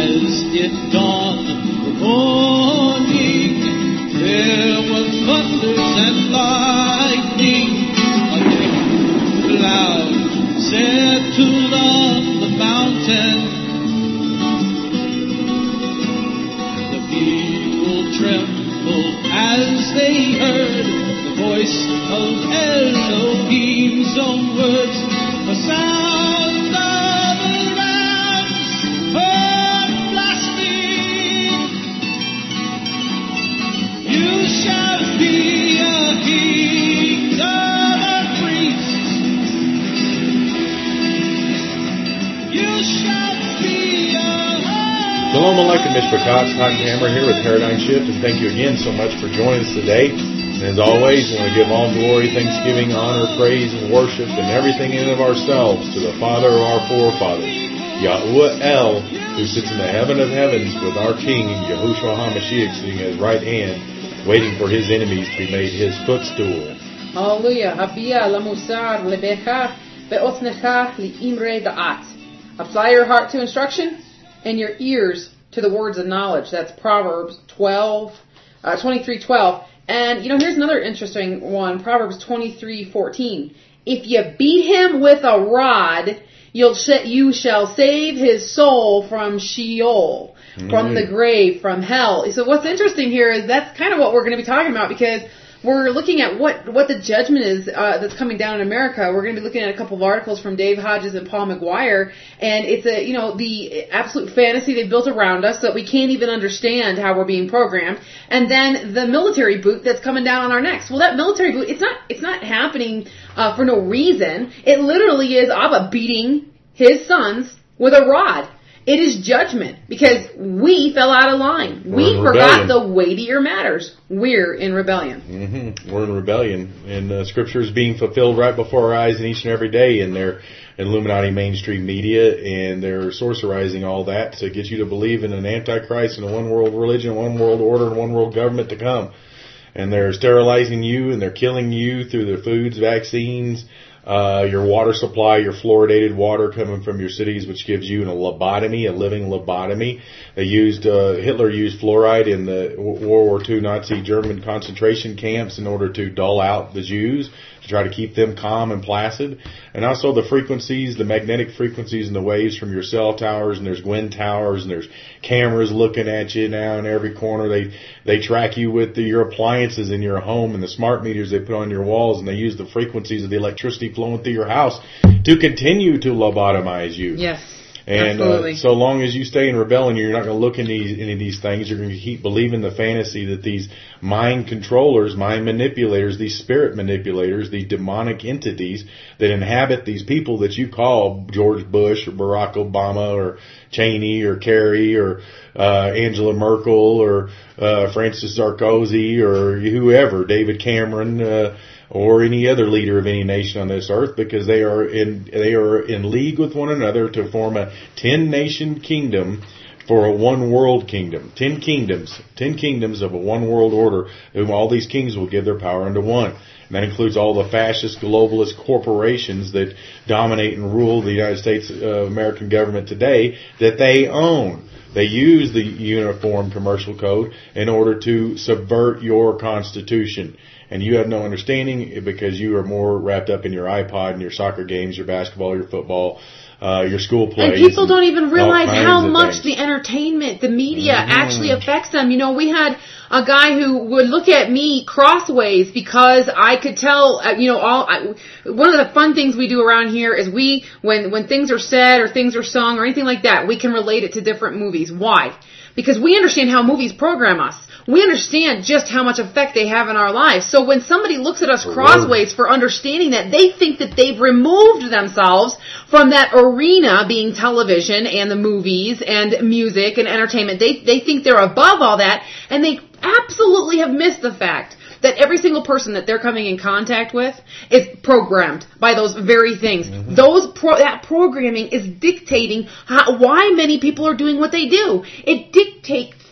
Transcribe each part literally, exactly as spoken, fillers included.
as it dawned the morning, there were thunders and lightning. A thick cloud settled on the mountain. The people trembled as they heard the voice of Elohim's own words, a sound of a ram's horn blasting. You shall be a kingdom of priests. You shall be a Shalom Aleichem, Mishpachah, Todd Hammer here with Paradigm Shift, and thank you again so much for joining us today. And as always, we want to give all glory, thanksgiving, honor, praise, and worship, and everything in and of ourselves to the Father of our forefathers, Yahuwah El, who sits in the heaven of heavens with our King, Yahushua HaMashiach, sitting at his right hand, waiting for his enemies to be made his footstool. Hallelujah. Habia la musar lebecha be'otznecha li'imre da'at. Apply your heart to instruction and your ears to the words of knowledge. That's Proverbs twelve, uh, twenty-three twelve. And, you know, here's another interesting one, Proverbs twenty-three fourteen. If you beat him with a rod, you'll sh- you shall save his soul from Sheol, mm. from the grave, from hell. So what's interesting here is that's kind of what we're going to be talking about, because we're looking at what, what the judgment is uh, that's coming down in America. We're going to be looking at a couple of articles from Dave Hodges and Paul McGuire, and it's a, you know, the absolute fantasy they've built around us so that we can't even understand how we're being programmed. And then the military boot that's coming down on our necks. Well, that military boot, it's not, it's not happening uh, for no reason. It literally is Abba beating his sons with a rod. It is judgment, because we fell out of line. We're we rebellion. forgot the weightier matters. We're in rebellion. Mm-hmm. We're in rebellion. And uh, Scripture is being fulfilled right before our eyes and each and every day in their Illuminati mainstream media, and they're sorcerizing all that to get you to believe in an antichrist and a one-world religion, one world order, and one world government to come. And they're sterilizing you, and they're killing you through their foods, vaccines, Uh, your water supply, your fluoridated water coming from your cities, which gives you a lobotomy, a living lobotomy. They used, uh, Hitler used fluoride in the World War Two Nazi German concentration camps in order to dull out the Jews, to try to keep them calm and placid. And also the frequencies, the magnetic frequencies and the waves from your cell towers, and there's Gwen towers, and there's cameras looking at you now in every corner. They, they track you with the, your appliances in your home and the smart meters they put on your walls, and they use the frequencies of the electricity flowing through your house to continue to lobotomize you. Yes. And uh, so long as you stay in rebellion, you're not going to look into these, any of these things. You're going to keep believing the fantasy that these mind controllers, mind manipulators, these spirit manipulators, these demonic entities that inhabit these people that you call George Bush or Barack Obama or Cheney or Kerry or uh, Angela Merkel or uh, Francis Sarkozy or whoever, David Cameron, uh, or any other leader of any nation on this earth, because they are in they are in league with one another to form a ten-nation kingdom for a one-world kingdom. Ten kingdoms, ten kingdoms of a one-world order, whom all these kings will give their power unto one. And that includes all the fascist, globalist corporations that dominate and rule the United States uh, American government today, that they own. They use the Uniform Commercial Code in order to subvert your Constitution. And you have no understanding, because you are more wrapped up in your iPod and your soccer games, your basketball, your football, uh, your school plays. And people don't even realize how much things. the entertainment, the media mm-hmm. actually affects them. You know, we had a guy who would look at me crossways because I could tell, uh, you know, all, I, one of the fun things we do around here is we, when, when things are said or things are sung or anything like that, we can relate it to different movies. Why? Because we understand how movies program us. We understand just how much effect they have in our lives. So when somebody looks at us crossways for understanding that, they think that they've removed themselves from that arena being television and the movies and music and entertainment. They, they think they're above all that, and they absolutely have missed the fact that every single person that they're coming in contact with is programmed by those very things. Mm-hmm. Those pro- that programming is dictating how, why many people are doing what they do. It dictates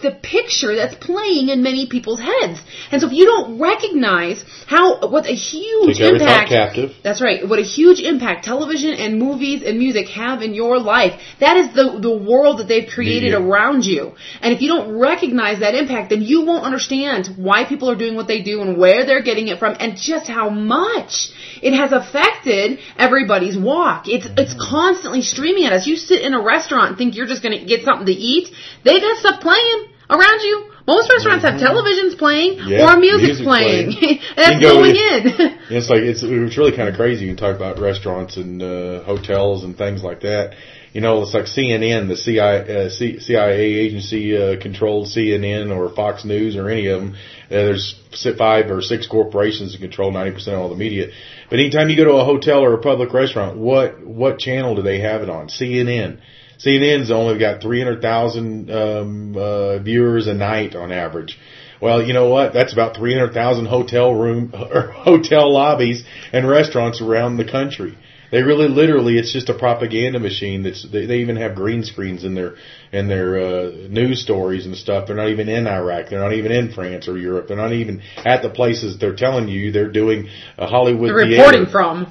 the picture that's playing in many people's heads. And so if you don't recognize how, what a huge Take every impact, thought captive. That's right, what a huge impact television and movies and music have in your life, that is the, the world that they've created Media. around you. And if you don't recognize that impact, then you won't understand why people are doing what they do and where they're getting it from and just how much it has affected everybody's walk. It's it's constantly streaming at us. You sit in a restaurant and think you're just going to get something to eat. They got stuff playing around you. Most restaurants have televisions playing Yeah, or music's music's playing. playing. That's You can go going in- in. It's like it's it's really kind of crazy. You can talk about restaurants and uh, hotels and things like that. You know, it's like C N N, the C I, uh, C, C I A agency uh, controlled C N N or Fox News or any of them. Uh, there's five or six corporations that control ninety percent of all the media. But anytime you go to a hotel or a public restaurant, what what channel do they have it on? C N N. C N N's only got three hundred thousand um, uh, viewers a night on average. Well, you know what? That's about three hundred thousand hotel room or hotel lobbies and restaurants around the country. They really, literally, it's just a propaganda machine. That's they, they even have green screens in their in their uh, news stories and stuff. They're not even in Iraq. They're not even in France or Europe. They're not even at the places they're telling you they're doing a Hollywood They're theater. reporting from.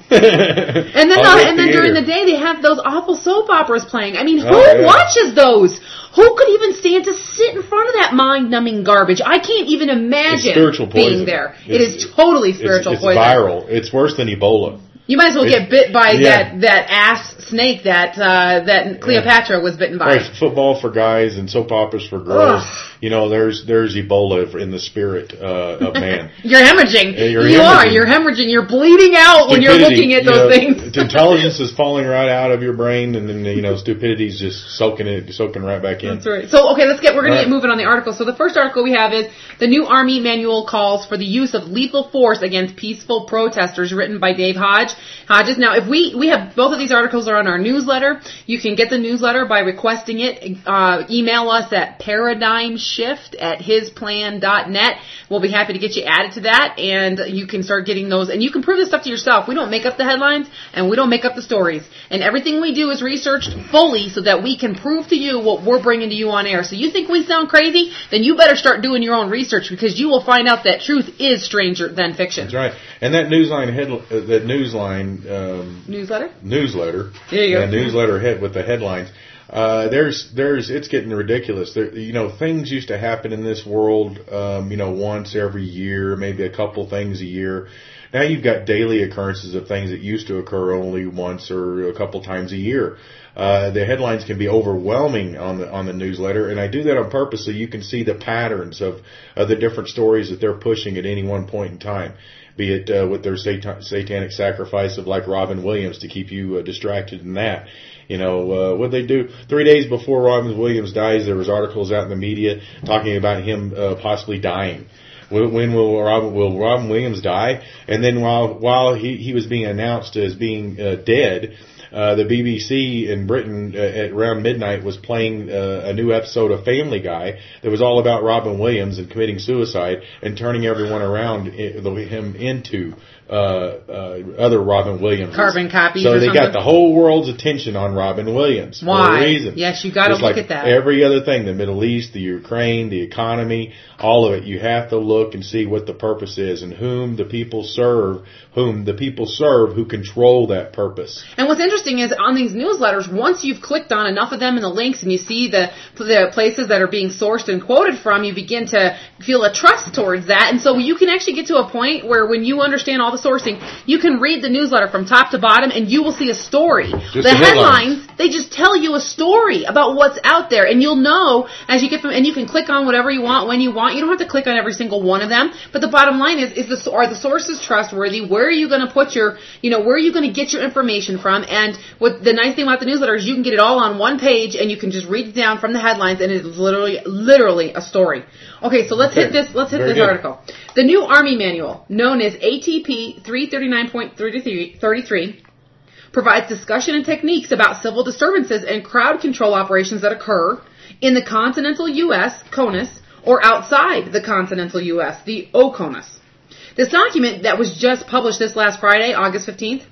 And then, uh, Hollywood and then theater. during the day they have those awful soap operas playing. I mean, who Oh, yeah. watches those? Who could even stand to sit in front of that mind-numbing garbage? I can't even imagine It's spiritual poison. being there. It's- it is totally spiritual it's, it's poison. viral. It's worse than Ebola. You might as well It's- get bit by yeah. that that ass snake that uh, that Cleopatra was bitten by. Right, football for guys and soap operas for girls. Ugh. You know, there's there's Ebola in the spirit uh, of man. You're hemorrhaging. Yeah, you're you are. hemorrhaging. You're hemorrhaging. You're bleeding out when you're Stupidity, looking at you those know, things. Intelligence is falling right out of your brain, and then you know, stupidity's just soaking it, soaking right back in. That's right. So, okay, let's get, we're going All to get right. moving on the article. So the first article we have is the new Army manual calls for the use of lethal force against peaceful protesters, written by Dave Hodge. Hodges. Now, if we, we have, both of these articles are on our newsletter. You can get the newsletter by requesting it. Uh, email us at paradigmshift at hisplan dot net. We'll be happy to get you added to that, and you can start getting those, and you can prove this stuff to yourself. We don't make up the headlines, and we don't make up the stories. And everything we do is researched fully so that we can prove to you what we're bringing to you on air. So you think we sound crazy? Then you better start doing your own research, because you will find out that truth is stranger than fiction. That's right. And that newsline head, uh, that newsline um, Newsletter? newsletter, There you go. yeah, newsletter head with the headlines. Uh, there's, there's, it's getting ridiculous. There, you know, things used to happen in this world, um, you know, once every year, maybe a couple things a year. Now you've got daily occurrences of things that used to occur only once or a couple times a year. Uh, the headlines can be overwhelming on the, on the newsletter, and I do that on purpose so you can see the patterns of, of the different stories that they're pushing at any one point in time. Be it, uh, with their satan- satanic sacrifice of like Robin Williams to keep you uh, distracted in that. You know, uh, what they do three days before Robin Williams dies, there was articles out in the media talking about him uh, possibly dying. When, when will Robin, will Robin Williams die? And then while while he, he was being announced as being uh, dead, uh, the B B C in Britain uh, at around midnight was playing uh, a new episode of Family Guy that was all about Robin Williams and committing suicide and turning everyone around i- him into uh, uh, other Robin Williams. Carbon copies So or they something? got the whole world's attention on Robin Williams. Why? For a reason. Yes, you gotta Just look like at that. Every other thing, the Middle East, the Ukraine, the economy, all of it, you have to look and see what the purpose is and whom the people serve, whom the people serve who control that purpose. And what's interesting is on these newsletters, once you've clicked on enough of them and the links and you see the the places that are being sourced and quoted from, you begin to feel a trust towards that. And so you can actually get to a point where when you understand all the sourcing, you can read the newsletter from top to bottom and you will see a story. Just the the headlines. headlines, they just tell you a story about what's out there, and you'll know as you get from, and you can click on whatever you want when you want. You don't have to click on every single one of them. But the bottom line is, is the, are the sources trustworthy? Where are you going to put your, you know, where are you going to get your information from? And what the nice thing about the newsletter is you can get it all on one page, and you can just read it down from the headlines, and it's literally, literally a story. Okay, so let's Okay. hit this. Let's hit Very this good. article. The new Army manual, known as A T P three thirty-nine point thirty-three, provides discussion and techniques about civil disturbances and crowd control operations that occur in the continental U S, CONUS, or outside the continental U S, the OCONUS. This document that was just published this last Friday, August fifteenth,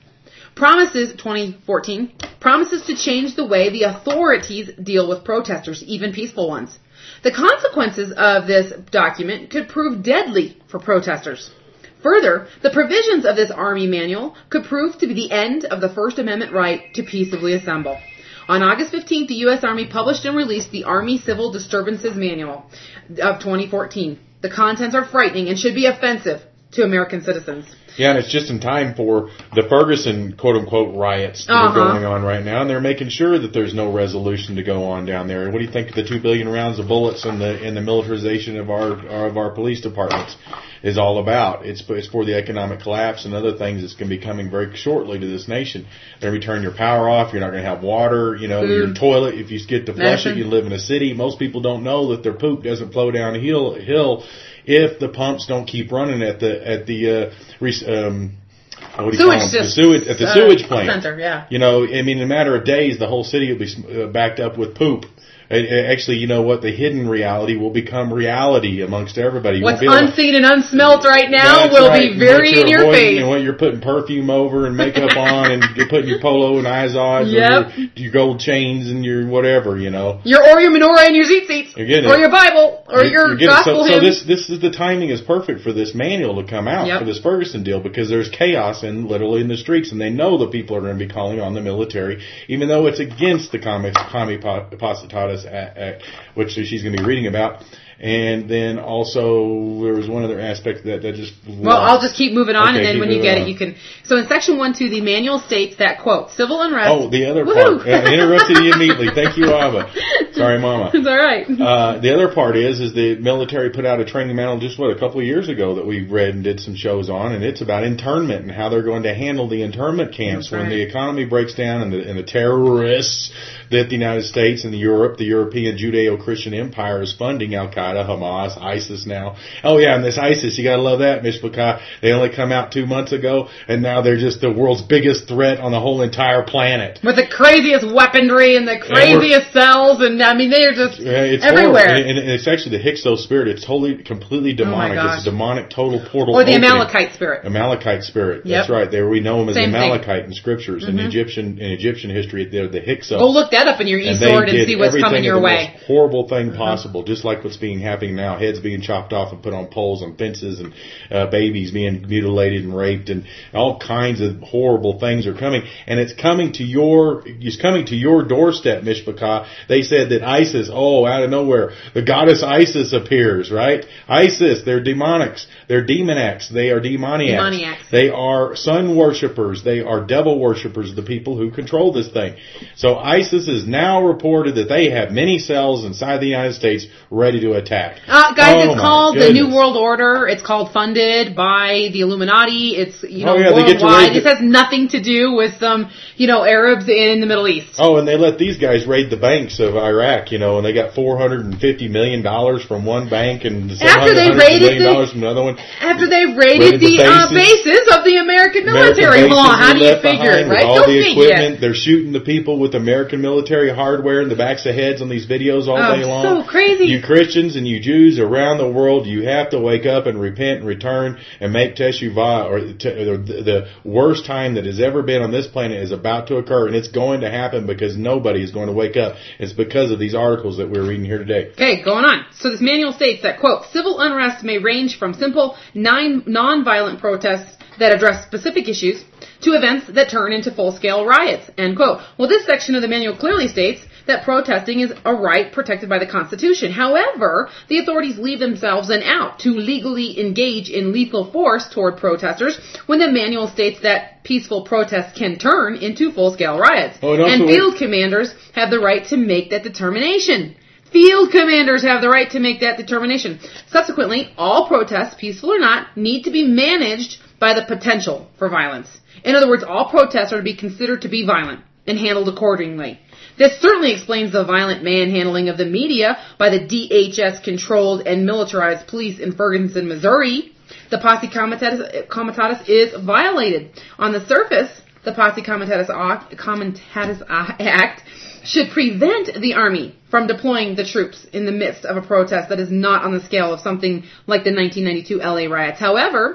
promises, twenty fourteen, promises to change the way the authorities deal with protesters, even peaceful ones. The consequences of this document could prove deadly for protesters. Further, the provisions of this Army manual could prove to be the end of the First Amendment right to peaceably assemble. On August fifteenth, the U S. Army published and released the Army Civil Disturbances Manual of twenty fourteen. The contents are frightening and should be offensive to American citizens. Yeah, and it's just in time for the Ferguson, quote-unquote, riots that uh-huh. are going on right now, and they're making sure that there's no resolution to go on down there. And what do you think of the two billion rounds of bullets and the and the militarization of our of our police departments is all about? It's, it's for the economic collapse and other things that's going to be coming very shortly to this nation. They're going to turn your power off. You're not going to have water. You know, Food. Your toilet, if you get to flush Medicine. it, you live in a city. Most people don't know that their poop doesn't flow down a hill. hill if the pumps don't keep running at the at the uh, um, what do you sewage call them? Just, The sewage at the uh, sewage plant. Center, yeah. You know, I mean, in a matter of days, the whole city will be uh, backed up with poop. Actually, you know what? The hidden reality will become reality amongst everybody. You What's won't be unseen and unsmelt right now That's will right. be very What in you're your avoiding face. And what you're putting perfume over and makeup on, and you're putting your polo and Izod, Yep. or your, your gold chains and your whatever, you know. Your or your menorah and your seat seats, You're getting or it. your Bible, or You're- your you're getting it. gospel so, so hymn. this this is the timing is perfect for this manual to come out, Yep. for this Ferguson deal, because there's chaos in literally in the streets, and they know the people are going to be calling on the military, even though it's against the Commie Comitatus Act, which she's going to be reading about. And then also there was one other aspect that that just Well, I'll just keep moving on, Okay, and then keep when you moving get on. it, you can. So in section one, two, the manual states that, quote, civil unrest. Oh, the other Woohoo! part. I interrupted you immediately. Thank you, Ava. Sorry, Mama. It's all right. Uh, the other part is, is the military put out a training manual just, what, a couple of years ago that we read and did some shows on, and it's about internment and how they're going to handle the internment camps That's when right. the economy breaks down and the, and the terrorists that the United States and the Europe, the European Judeo-Christian Empire is funding, Al-Qaeda, Hamas, ISIS now. Oh yeah, and this ISIS, you gotta love that, Mishpachah. They only come out two months ago, and now they're just the world's biggest threat on the whole entire planet. With the craziest weaponry and the craziest cells, and I mean, they're just Yeah, it's everywhere. horrible. And, and it's actually the Hyksos spirit. It's totally, completely demonic. gosh. It's a demonic, total portal. Or the opening. Amalekite spirit. Amalekite spirit. Yep. That's right. There we know them as Same thing. Amalekite in scriptures. Mm-hmm. In Egyptian, in Egyptian history, they're the Hyksos. Go look that up in your And e-sword they and did see what's everything coming your of the way. most horrible thing possible, just like what's being happening now. Heads being chopped off and put on poles and fences, and uh, babies being mutilated and raped, and all kinds of horrible things are coming. And it's coming to your, it's coming to your doorstep, Mishpachah. They said that ISIS, oh, out of nowhere, the goddess Isis appears, right? ISIS, they're demonics. They're demoniacs. They are demoniacs. Demoniacs. They are sun worshippers. They are devil worshippers, the people who control this thing. So ISIS is now reported that they have many cells inside the United States ready to attack. Uh, guys, Oh, it's my called the goodness. New World Order. It's called funded by the Illuminati. It's, you know, Oh, yeah, they get to worldwide. raid This the- has nothing to do with some, you know, Arabs in the Middle East. Oh, and they let these guys raid the banks of Iraq, you know, and they got four hundred fifty million dollars from one bank and some After they hundred raided million the- dollars from another one. After they raided, Raided the the, uh, bases. bases of the American American military. bases Hold on, how were do you left figure behind it, with right? all Go the figure. equipment. They're shooting the people with American military hardware in the backs of heads on these videos all Oh, day long. so crazy. You Christians and you Jews around the world, you have to wake up and repent and return and make teshuvah, or, t- or the, the worst time that has ever been on this planet is about to occur, and it's going to happen because nobody is going to wake up. It's because of these articles that we're reading here today. Okay, going on. So this manual states that, quote, civil unrest may range from simple non- non-violent protests that address specific issues to events that turn into full-scale riots, end quote. Well, this section of the manual clearly states that protesting is a right protected by the Constitution. However, the authorities leave themselves an out to legally engage in lethal force toward protesters when the manual states that peaceful protests can turn into full-scale riots. Oh, and also and it- field commanders have the right to make that determination. Field commanders have the right to make that determination. Subsequently, all protests, peaceful or not, need to be managed by the potential for violence. In other words, all protests are to be considered to be violent and handled accordingly. This certainly explains the violent manhandling of the media by the D H S-controlled and militarized police in Ferguson, Missouri. The Posse Comitatus, Comitatus is violated. On the surface, the Posse Comitatus Act, Comitatus Act should prevent the Army from deploying the troops in the midst of a protest that is not on the scale of something like the nineteen ninety-two L A riots. However,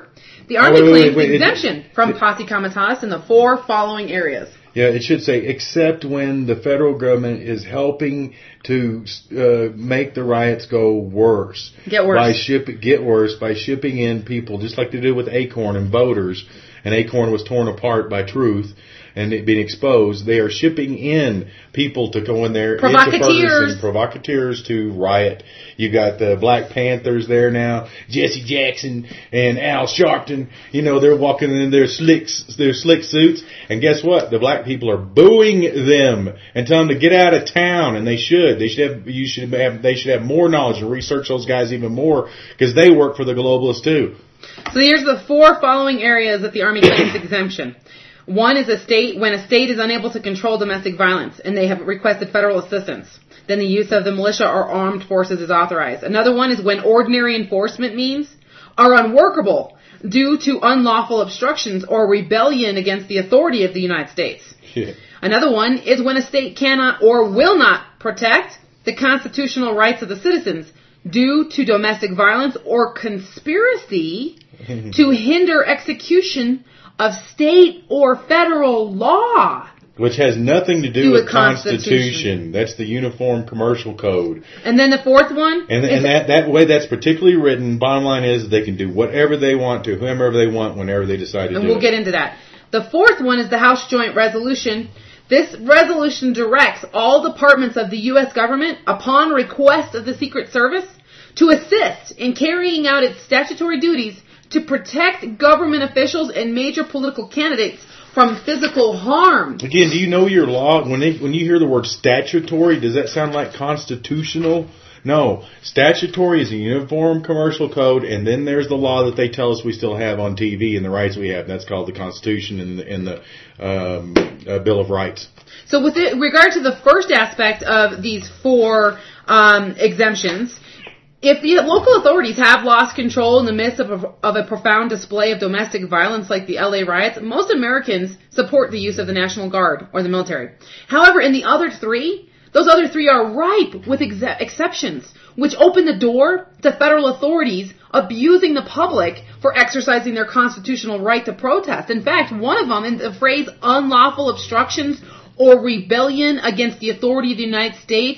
The Army Oh, wait, claims wait, wait, exemption it- from it- posse comitatus in the four following areas. Yeah, it should say, except when the federal government is helping to uh, make the riots go worse. Get worse. By ship, get worse by shipping in people, just like they did with Acorn and voters. And Acorn was torn apart by Truth and it being exposed. They are shipping in people to go in there. into Provocateurs. Ferguson, provocateurs to riot. You got the Black Panthers there now, Jesse Jackson and Al Sharpton. You know, they're walking in their slicks, their slick suits. And guess what? The black people are booing them and telling them to get out of town. And they should. They should have. You should have. They should have more knowledge and research those guys even more because they work for the globalists too. So here's the four following areas that the Army claims exemption. One is a state when a state is unable to control domestic violence and they have requested federal assistance. Then the use of the militia or armed forces is authorized. Another one is when ordinary enforcement means are unworkable due to unlawful obstructions or rebellion against the authority of the United States. Yeah. Another one is when a state cannot or will not protect the constitutional rights of the citizens due to domestic violence or conspiracy to hinder execution of state or federal law. Which has nothing to do, Do with with Constitution. Constitution. That's the Uniform Commercial Code. And then the fourth one And, is and that, that way that's particularly written, bottom line is they can do whatever they want to, whomever they want, whenever they decide to and do we'll it. get into that. The fourth one is the House Joint Resolution. This resolution directs all departments of the U S government, upon request of the Secret Service, to assist in carrying out its statutory duties to protect government officials and major political candidates from physical harm. Again, do you know your law? When they, when you hear the word statutory, does that sound like constitutional? No. Statutory is a Uniform Commercial Code, and then there's the law that they tell us we still have on T V and the rights we have. That's called the Constitution and the, and the um, uh, Bill of Rights. So with it, regard to the first aspect of these four um, exemptions, if the local authorities have lost control in the midst of a, of a profound display of domestic violence like the L A riots, most Americans support the use of the National Guard or the military. However, in the other three, those other three are ripe with ex- exceptions, which open the door to federal authorities abusing the public for exercising their constitutional right to protest. In fact, one of them, in the phrase unlawful obstructions or rebellion against the authority of the United States,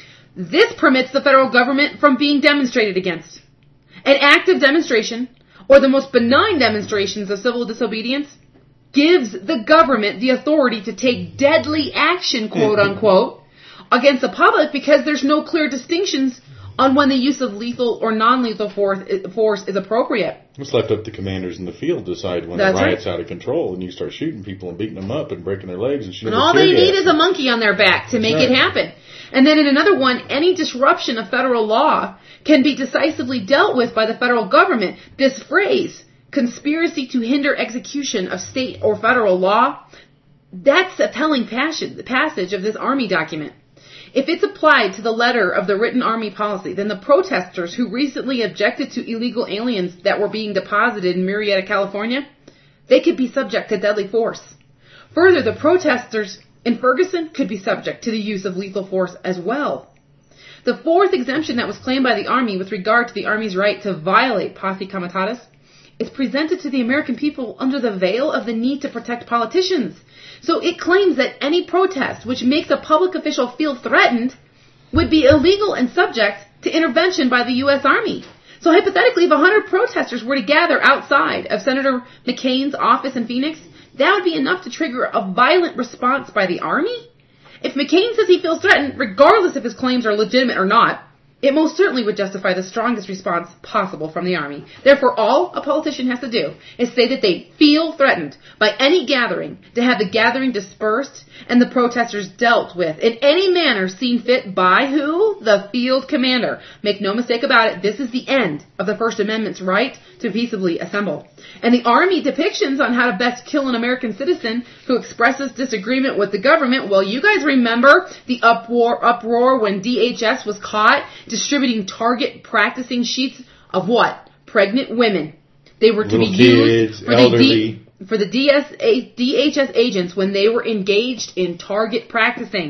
this permits the federal government from being demonstrated against. An active demonstration, or the most benign demonstrations of civil disobedience, gives the government the authority to take deadly action, quote unquote, against the public because there's no clear distinctions on when the use of lethal or non-lethal force, force is appropriate. It's left up to commanders in the field to decide when That's the riot's right. out of control and you start shooting people and beating them up and breaking their legs and shooting And with all tear they need gas. is a monkey on their back to make That's it right. happen. And then in another one, any disruption of federal law can be decisively dealt with by the federal government. This phrase, conspiracy to hinder execution of state or federal law, that's a telling passage, passage of this Army document. If it's applied to the letter of the written Army policy, then the protesters who recently objected to illegal aliens that were being deposited in Murrieta, California, they could be subject to deadly force. Further, the protesters in Ferguson could be subject to the use of lethal force as well. The fourth exemption that was claimed by the Army with regard to the Army's right to violate posse comitatus is presented to the American people under the veil of the need to protect politicians. So it claims that any protest which makes a public official feel threatened would be illegal and subject to intervention by the U S Army. So hypothetically, if one hundred protesters were to gather outside of Senator McCain's office in Phoenix, that would be enough to trigger a violent response by the Army? If McCain says he feels threatened, regardless if his claims are legitimate or not, it most certainly would justify the strongest response possible from the Army. Therefore, all a politician has to do is say that they feel threatened by any gathering to have the gathering dispersed and the protesters dealt with in any manner seen fit by who? The field commander. Make no mistake about it, this is the end of the First Amendment's right to peaceably assemble. And the Army depictions on how to best kill an American citizen who expresses disagreement with the government, well, you guys remember the uproar, uproar when D H S was caught distributing target practicing sheets of what? Pregnant women. They were to Little be kids, used for the, elderly. D, for the D S A, D H S agents when they were engaged in target practicing.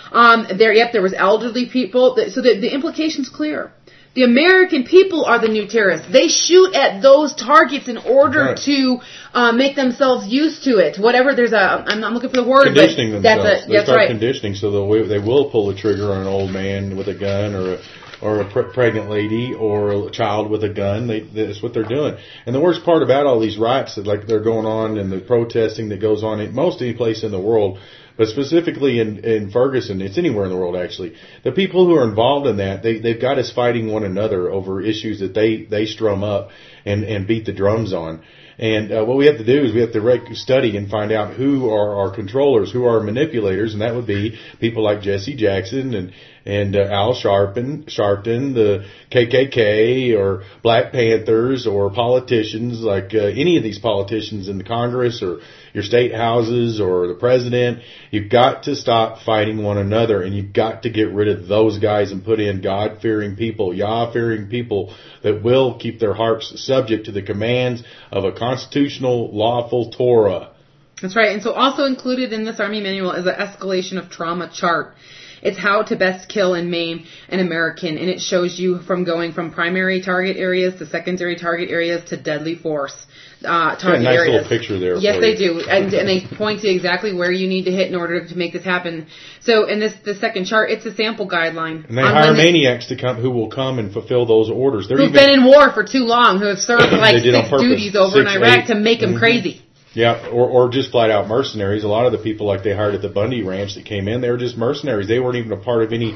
Um, there, yep, there was elderly people. So the, the implication's clear. The American people are the new terrorists. They shoot at those targets in order right. to uh, make themselves used to it. Whatever, there's a, I'm not looking for the word. Conditioning but themselves. That's, a, they that's start right. conditioning, so they'll, they will pull the trigger on an old man with a gun or a or a pre- pregnant lady or a child with a gun. They, that's what they're doing. And the worst part about all these riots that like they're going on and the protesting that goes on in most any place in the world, but specifically in, in Ferguson, it's anywhere in the world actually. The people who are involved in that, they, they've got us fighting one another over issues that they, they strum up and, and beat the drums on. And uh, what we have to do is we have to rec- study and find out who are our controllers, who are our manipulators, and that would be people like Jesse Jackson and and uh, Al Sharpton, Sharpton, the K K K, or Black Panthers, or politicians like uh, any of these politicians in the Congress or your state houses or the president. You've got to stop fighting one another, and you've got to get rid of those guys and put in God-fearing people, Yah-fearing people that will keep their hearts subject to the commands of a constitutional, lawful Torah. That's right. And so also included in this Army manual is an escalation of trauma chart. It's how to best kill and maim an American, and it shows you from going from primary target areas to secondary target areas to deadly force uh, target yeah, nice areas. Little picture there. Yes, for they you. do, and, and they point to exactly where you need to hit in order to make this happen. So in this the second chart, it's a sample guideline. And they hire maniacs to come who will come and fulfill those orders. They're who've even, been in war for too long, who have served like six duties over six, in Iraq eight. to make them mm-hmm. crazy. Yeah, or or just flat out mercenaries. A lot of the people like they hired at the Bundy Ranch that came in, they were just mercenaries. They weren't even a part of any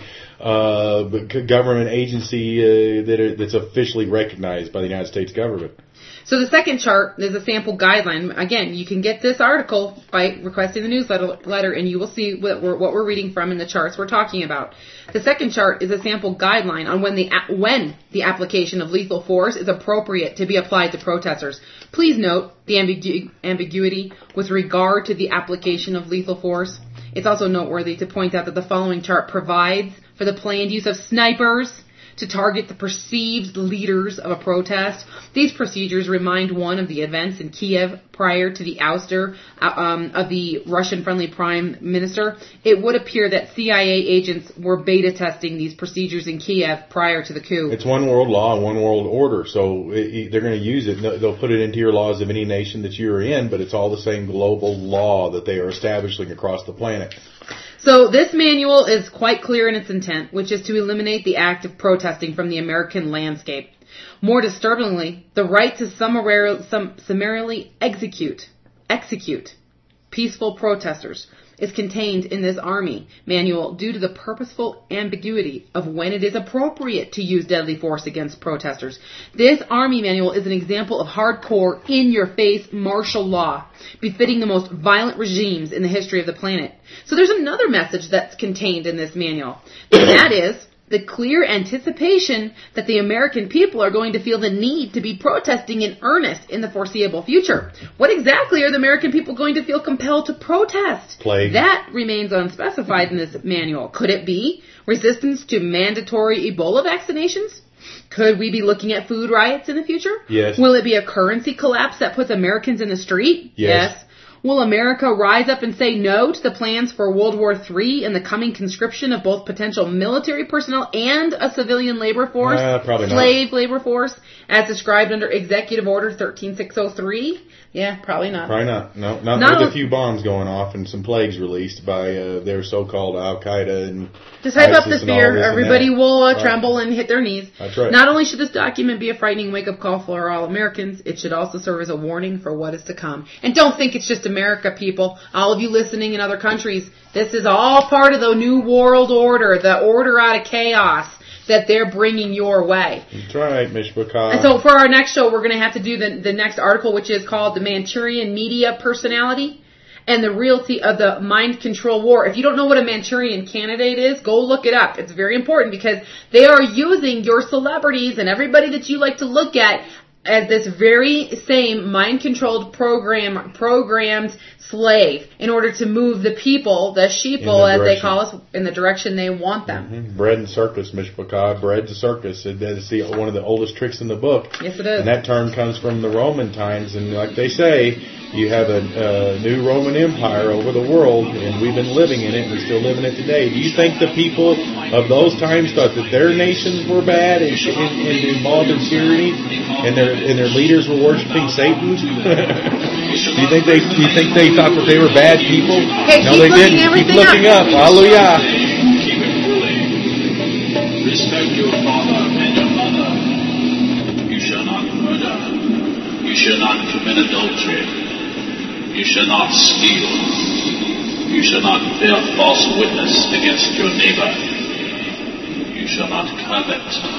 uh, government agency uh, that are, that's officially recognized by the United States government. So the second chart is a sample guideline. Again, you can get this article by requesting the newsletter, and you will see what we're, what we're reading from in the charts we're talking about. The second chart is a sample guideline on when the when the application of lethal force is appropriate to be applied to protesters. Please note the ambigu- ambiguity with regard to the application of lethal force. It's also noteworthy to point out that the following chart provides for the planned use of snipers to target the perceived leaders of a protest. These procedures remind one of the events in Kiev prior to the ouster um, of the Russian-friendly prime minister. It would appear that C I A agents were beta testing these procedures in Kiev prior to the coup. It's one world law and one world order, so it, they're going to use it. They'll put it into your laws of any nation that you're in, but it's all the same global law that they are establishing across the planet. So this manual is quite clear in its intent, which is to eliminate the act of protesting from the American landscape. More disturbingly, the right to summarily, sum, summarily execute, execute peaceful protesters is contained in this Army manual due to the purposeful ambiguity of when it is appropriate to use deadly force against protesters. This Army manual is an example of hardcore, in-your-face martial law, befitting the most violent regimes in the history of the planet. So there's another message that's contained in this manual, and that is the clear anticipation that the American people are going to feel the need to be protesting in earnest in the foreseeable future. What exactly are the American people going to feel compelled to protest? Plague. That remains unspecified in this manual. Could it be resistance to mandatory Ebola vaccinations? Could we be looking at food riots in the future? Yes. Will it be a currency collapse that puts Americans in the street? Yes. Yes. Will America rise up and say no to the plans for World War Three and the coming conscription of both potential military personnel and a civilian labor force, uh, probably not. slave labor force, as described under Executive Order thirteen six oh three? Yeah, probably not. Probably not. No, not, not with a a few bombs going off and some plagues released by uh, their so-called Al-Qaeda and to type up the ISIS and all fear, this and everybody that. will uh, Right. tremble and hit their knees. That's right. Not only should this document be a frightening wake-up call for all Americans, it should also serve as a warning for what is to come. And don't think it's just America, people. All of you listening in other countries, this is all part of the new world order, the order out of chaos that they're bringing your way. That's right, Mishpachah. And so for our next show, we're going to have to do the, the next article, which is called The Manchurian Media Personality and the Realty of the Mind Control War. If you don't know what a Manchurian candidate is, go look it up. It's very important because they are using your celebrities and everybody that you like to look at as this very same mind-controlled program, programmed slave in order to move the people, the sheeple, the as they direction. call us, in the direction they want them. Mm-hmm. Bread and circus, Mishpachah, bread and circus. That is the, one of the oldest tricks in the book. Yes, it is. And that term comes from the Roman times, and like they say, you have a, a new Roman Empire over the world, and we've been living in it, and we're still living it today. Do you think the people of those times thought that their nations were bad and, and, and involved in tyranny, and their and their leaders were worshiping Satan? do you think they do you think they thought that they were bad people? Hey, no, keep they looking didn't. everything Keep looking up. up. Hallelujah. Keep it holy. Respect your father and your mother. You shall not murder. You shall not commit adultery. You shall not steal. You shall not bear false witness against your neighbor. You shall not covet.